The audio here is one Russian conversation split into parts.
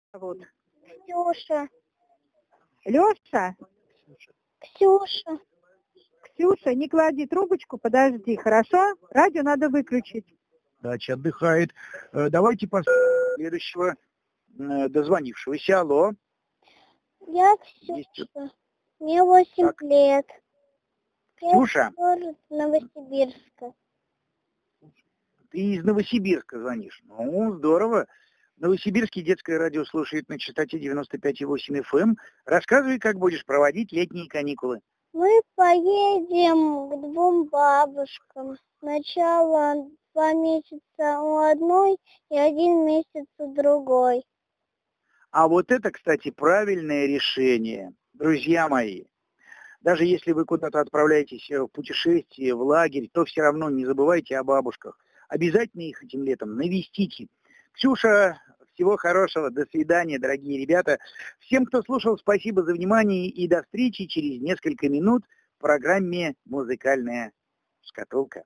зовут? Ксюша. Леша? Ксюша. Ксюша, не клади трубочку, подожди, хорошо? Радио надо выключить. Дача отдыхает. Давайте послушаем следующего дозвонившегося. Алло. Я Ксюша. Мне 8 Так. лет. Ксюша? Я из Новосибирска. Ты из Новосибирска звонишь. Ну, здорово. Новосибирский детское радио слушает на частоте 95,8 FM. Рассказывай, как будешь проводить летние каникулы. Мы поедем к 2 бабушкам. Сначала 2 месяца у одной и 1 месяц у другой. А вот это, кстати, правильное решение, друзья мои. Даже если вы куда-то отправляетесь в путешествие, в лагерь, то все равно не забывайте о бабушках. Обязательно их этим летом навестите. Ксюша, всего хорошего, до свидания, дорогие ребята. Всем, кто слушал, спасибо за внимание и до встречи через несколько минут в программе «Музыкальная шкатулка».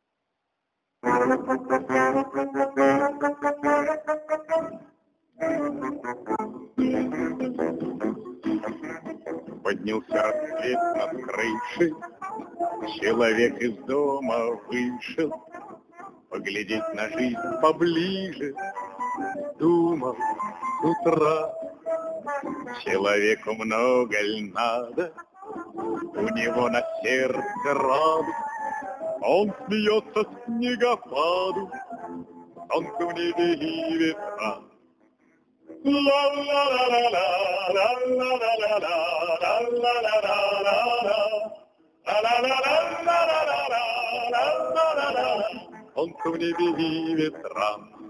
Поднялся рассвет над крышей, человек из дома вышел, поглядеть на жизнь поближе, думал с утра. Человеку много ль надо, у него на сердце радость, он смеется снегопаду, солнце в небе и ветра. Солнце в небе и ветра.